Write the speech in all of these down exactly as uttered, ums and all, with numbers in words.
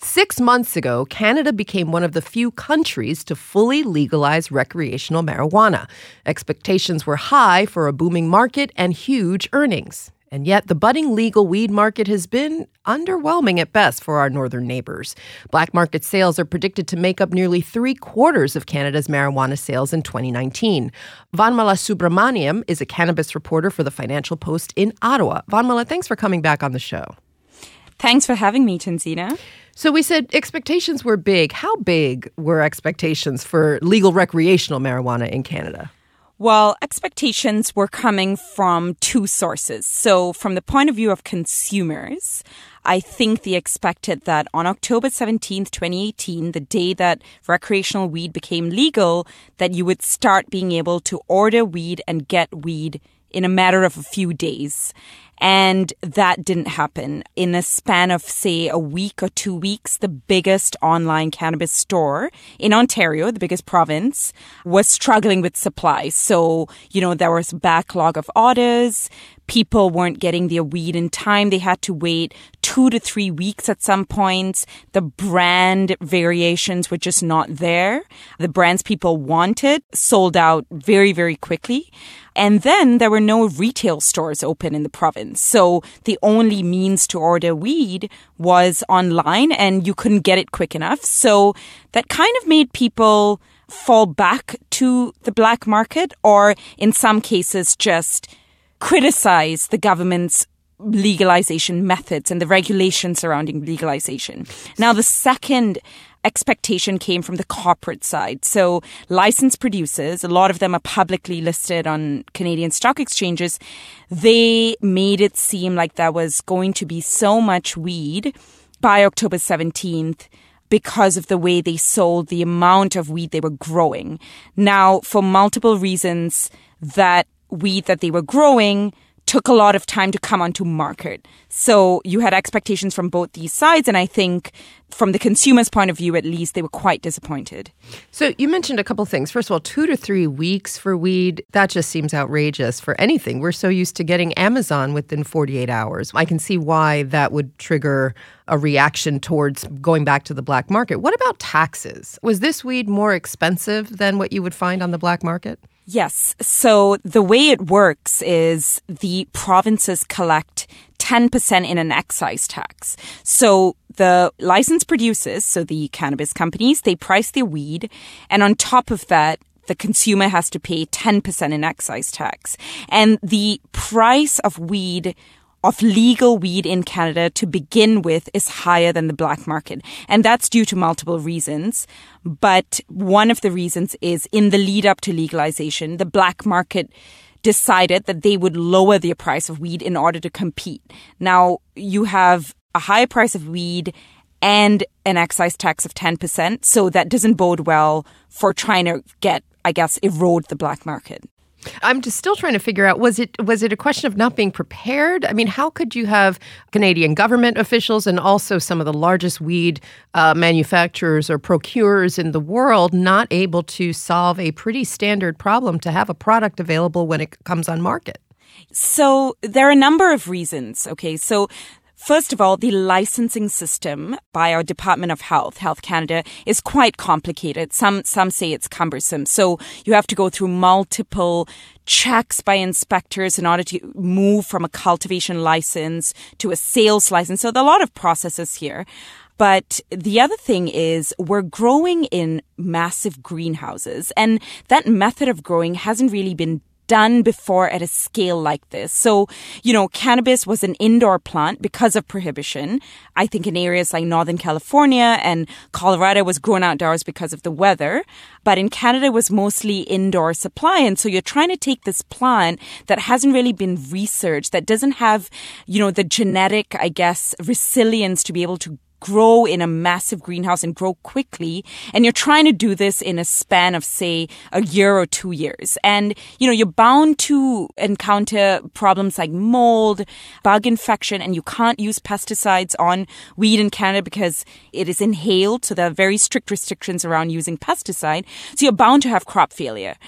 Six months ago, Canada became one of the few countries to fully legalize recreational marijuana. Expectations were high for a booming market and huge earnings. And yet, the budding legal weed market has been underwhelming at best for our northern neighbors. Black market sales are predicted to make up nearly three quarters of Canada's marijuana sales in twenty nineteen. Vanmala Subramaniam is a cannabis reporter for the Financial Post in Ottawa. Vanmala, thanks for coming back on the show. Thanks for having me, Tanzina. So we said expectations were big. How big were expectations for legal recreational marijuana in Canada? Well, expectations were coming from two sources. So from the point of view of consumers, I think they expected that on October seventeenth, twenty eighteen, the day that recreational weed became legal, that you would start being able to order weed and get weed in a matter of a few days. And that didn't happen. In a span of, say, a week or two weeks, the biggest online cannabis store in Ontario, the biggest province, was struggling with supply. So, you know, there was a backlog of orders. People weren't getting their weed in time. They had to wait two to three weeks at some points. The brand variations were just not there. The brands people wanted sold out very, very quickly. And then there were no retail stores open in the province. So the only means to order weed was online, and you couldn't get it quick enough. So that kind of made people fall back to the black market, or in some cases just criticize the government's legalization methods and the regulations surrounding legalization. Now, the second expectation came from the corporate side. So licensed producers, a lot of them are publicly listed on Canadian stock exchanges, they made it seem like there was going to be so much weed by October seventeenth because of the way they sold the amount of weed they were growing. Now, for multiple reasons, that weed that they were growing took a lot of time to come onto market. So you had expectations from both these sides, and I think from the consumer's point of view, at least, they were quite disappointed. So you mentioned a couple things. First of all, two to three weeks for weed, that just seems outrageous for anything. We're so used to getting Amazon within forty-eight hours. I can see why that would trigger a reaction towards going back to the black market. What about taxes? Was this weed more expensive than what you would find on the black market? Yes. So the way it works is the provinces collect ten percent in an excise tax. So the licensed producers, so the cannabis companies, they price their weed. And on top of that, the consumer has to pay ten percent in excise tax. And the price of weed of legal weed in Canada to begin with is higher than the black market. And that's due to multiple reasons. But one of the reasons is in the lead up to legalization, the black market decided that they would lower their price of weed in order to compete. Now, you have a higher price of weed and an excise tax of ten percent. So that doesn't bode well for trying to get, I guess, erode the black market. I'm just still trying to figure out, was it was it a question of not being prepared? I mean, how could you have Canadian government officials and also some of the largest weed uh, manufacturers or procurers in the world not able to solve a pretty standard problem to have a product available when it comes on market? So there are a number of reasons. Okay, so first of all, the licensing system by our Department of Health, Health Canada, is quite complicated. Some some say it's cumbersome. So you have to go through multiple checks by inspectors in order to move from a cultivation license to a sales license. So there are a lot of processes here. But the other thing is we're growing in massive greenhouses, and that method of growing hasn't really been done before at a scale like this. So, you know, cannabis was an indoor plant because of prohibition. I think in areas like Northern California and Colorado was grown outdoors because of the weather. But in Canada it was mostly indoor supply. And so you're trying to take this plant that hasn't really been researched, that doesn't have, you know, the genetic, I guess, resilience to be able to grow in a massive greenhouse and grow quickly. And you're trying to do this in a span of, say, a year or two years. And, you know, you're bound to encounter problems like mold, bug infection, and you can't use pesticides on weed in Canada because it is inhaled. So there are very strict restrictions around using pesticide. So you're bound to have crop failure.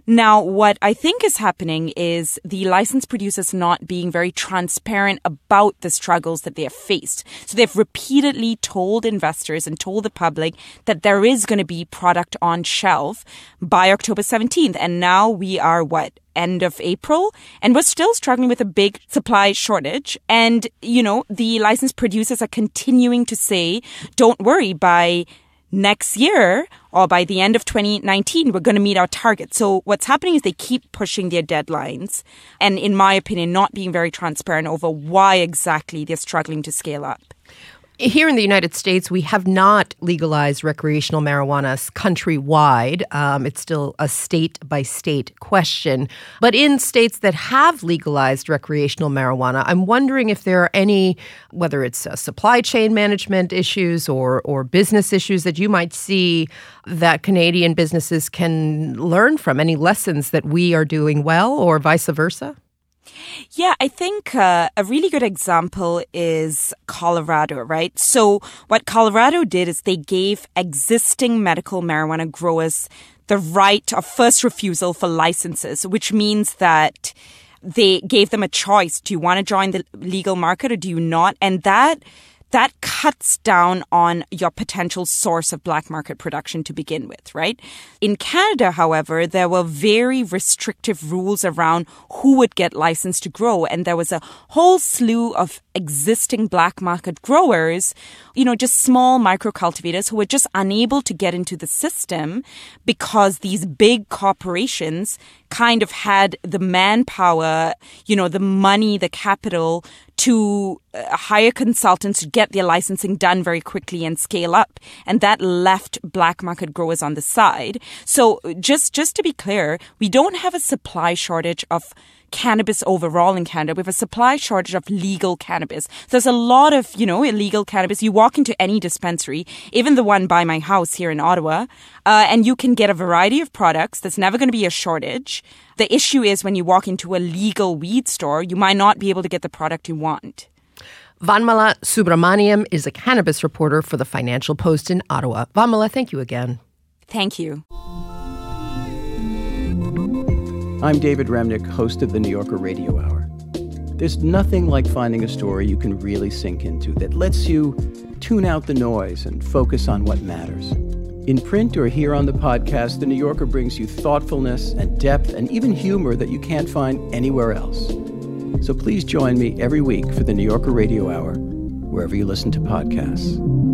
Now, what I think is happening is the license producers not being very transparent about the struggles that they have faced. So they've repeatedly told investors and told the public that there is going to be product on shelf by October seventeenth. And now we are, what, end of April? And we're still struggling with a big supply shortage. And, you know, the license producers are continuing to say, don't worry, by next year or by the end of twenty nineteen, we're going to meet our target. So what's happening is they keep pushing their deadlines and, in my opinion, not being very transparent over why exactly they're struggling to scale up. Here in the United States, we have not legalized recreational marijuana countrywide. Um, it's still a state-by-state question. But in states that have legalized recreational marijuana, I'm wondering if there are any, whether it's uh, supply chain management issues or, or business issues that you might see that Canadian businesses can learn from, any lessons that we are doing well or vice versa? Yeah, I think uh, a really good example is Colorado, right? So what Colorado did is they gave existing medical marijuana growers the right of first refusal for licenses, which means that they gave them a choice. Do you want to join the legal market or do you not? And that that cuts down on your potential source of black market production to begin with, right? In Canada, however, there were very restrictive rules around who would get licensed to grow. And there was a whole slew of existing black market growers, you know, just small micro cultivators who were just unable to get into the system because these big corporations kind of had the manpower, you know, the money, the capital to uh, hire consultants to get their licensing done very quickly and scale up. And that left black market growers on the side. So just, just to be clear, we don't have a supply shortage of cannabis overall in Canada. We have a supply shortage of legal cannabis. There's a lot of, you know, illegal cannabis. You walk into any dispensary, even the one by my house here in Ottawa, uh, and you can get a variety of products. There's never going to be a shortage. The issue is when you walk into a legal weed store, you might not be able to get the product you want. Vanmala Subramaniam is a cannabis reporter for the Financial Post in Ottawa. Vanmala, thank you again. Thank you. I'm David Remnick, host of the New Yorker Radio Hour. There's nothing like finding a story you can really sink into that lets you tune out the noise and focus on what matters. In print or here on the podcast, the New Yorker brings you thoughtfulness and depth and even humor that you can't find anywhere else. So please join me every week for the New Yorker Radio Hour, wherever you listen to podcasts.